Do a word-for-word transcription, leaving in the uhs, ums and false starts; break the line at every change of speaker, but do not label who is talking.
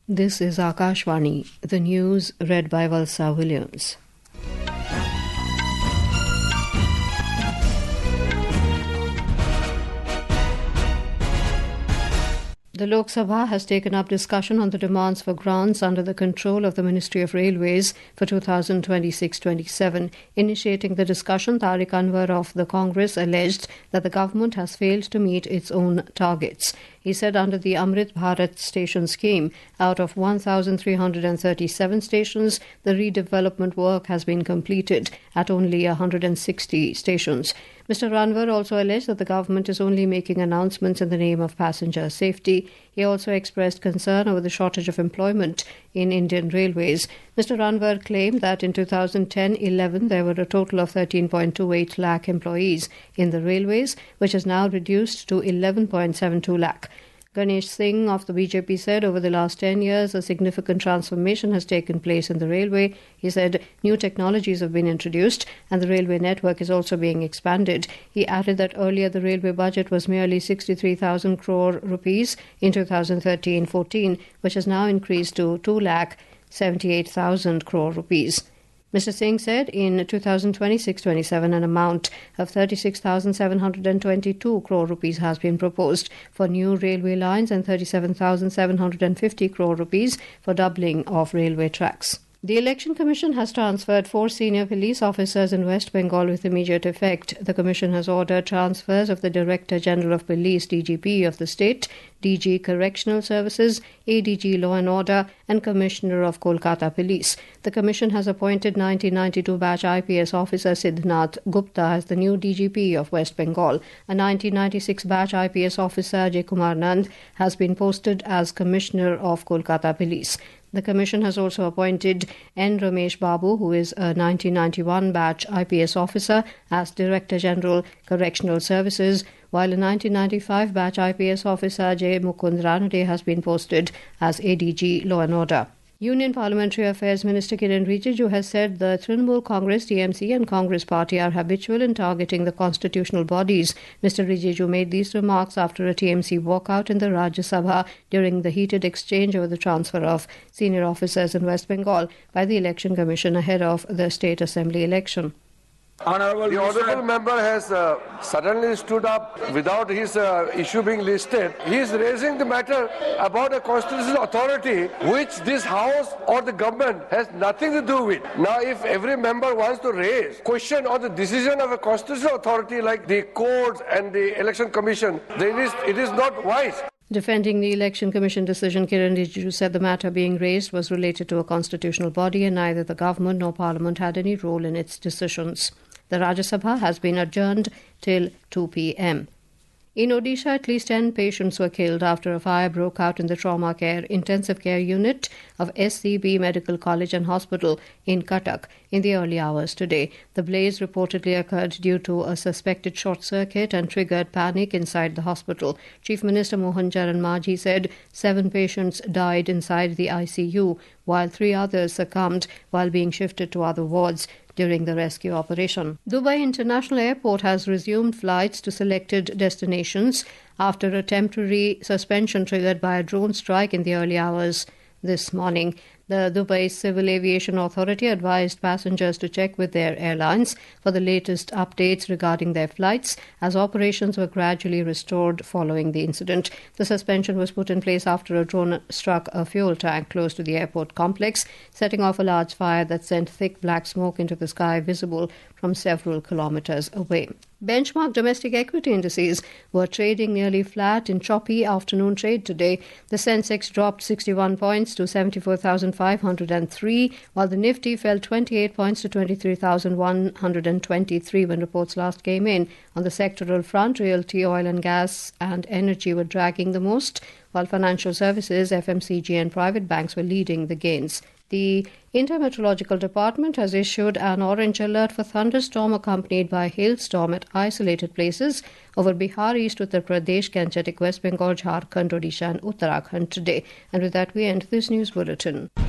This is Akashvani, the news read by Valsa Williams. The Lok Sabha has taken up discussion on the demands for grants under the control of the Ministry of Railways for two thousand twenty-six twenty-seven. Initiating the discussion, Tariq Anwar of the Congress alleged that the government has failed to meet its own targets. He said under the Amrit Bharat station scheme, out of one thousand three hundred thirty-seven stations, the redevelopment work has been completed at only one hundred sixty stations. Mister Anwar also alleged that the government is only making announcements in the name of passenger safety. He also expressed concern over the shortage of employment in Indian Railways. Mister Anwar claimed that in two thousand ten eleven there were a total of thirteen point two eight lakh employees in the railways, which is now reduced to eleven point seven two lakh. Ganesh Singh of the B J P said over the last ten years a significant transformation has taken place in the railway. He said new technologies have been introduced and the railway network is also being expanded. He added that earlier the railway budget was merely sixty-three thousand crore rupees in two thousand thirteen fourteen, which has now increased to two lakh seventy-eight thousand crore rupees. Mister Singh said in two thousand twenty-six twenty-seven an amount of thirty-six thousand seven hundred twenty-two crore rupees has been proposed for new railway lines and thirty-seven thousand seven hundred fifty crore rupees for doubling of railway tracks. The Election Commission has transferred four senior police officers in West Bengal with immediate effect. The Commission has ordered transfers of the Director General of Police D G P of the state, D G Correctional Services, A D G Law and Order and Commissioner of Kolkata Police. The Commission has appointed nineteen ninety-two batch I P S officer Siddhnath Gupta as the new D G P of West Bengal. A nineteen ninety-six batch I P S officer Ajay Kumar Nand has been posted as Commissioner of Kolkata Police. The Commission has also appointed N. Ramesh Babu, who is a nineteen ninety-one batch I P S officer, as Director General Correctional Services, while a nineteen ninety-five batch I P S officer J. Mukund Ranade has been posted as A D G Law and Order. Union Parliamentary Affairs Minister Kiren Rijiju has said the Trinamool Congress, T M C and Congress Party are habitual in targeting the constitutional bodies. Mister Rijiju made these remarks after a T M C walkout in the Rajya Sabha during the heated exchange over the transfer of senior officers in West Bengal by the Election Commission ahead of the State Assembly election.
Honorable the honourable member has uh, suddenly stood up without his uh, issue being listed. He is raising the matter about a constitutional authority which this house or the government has nothing to do with. Now, if every member wants to raise question on the decision of a constitutional authority like the courts and the election commission, then it is, it is not wise.
Defending the Election Commission decision, Kiren Rijiju said the matter being raised was related to a constitutional body and neither the government nor Parliament had any role in its decisions. The Rajya Sabha has been adjourned till two p.m. In Odisha, at least ten patients were killed after a fire broke out in the trauma care intensive care unit of S C B Medical College and Hospital in Cuttack in the early hours today. The blaze reportedly occurred due to a suspected short circuit and triggered panic inside the hospital. Chief Minister Mohan Charan Majhi said seven patients died inside the I C U, while three others succumbed while being shifted to other wards during the rescue operation. Dubai International Airport has resumed flights to selected destinations after a temporary suspension triggered by a drone strike in the early hours this morning. The Dubai Civil Aviation Authority advised passengers to check with their airlines for the latest updates regarding their flights as operations were gradually restored following the incident. The suspension was put in place after a drone struck a fuel tank close to the airport complex, setting off a large fire that sent thick black smoke into the sky visible from several kilometers away. Benchmark domestic equity indices were trading nearly flat in choppy afternoon trade today. The Sensex dropped sixty-one points to seventy-four thousand five hundred three, while the Nifty fell twenty-eight points to twenty-three thousand one hundred twenty-three when reports last came in. On the sectoral front, realty, oil and gas and energy were dragging the most, while financial services, F M C G and private banks were leading the gains. The Intermeteorological Department has issued an orange alert for thunderstorm accompanied by hailstorm at isolated places over Bihar, East Uttar Pradesh, Gangetic, West Bengal, Jharkhand, Odisha and Uttarakhand today. And with that, we end this news bulletin.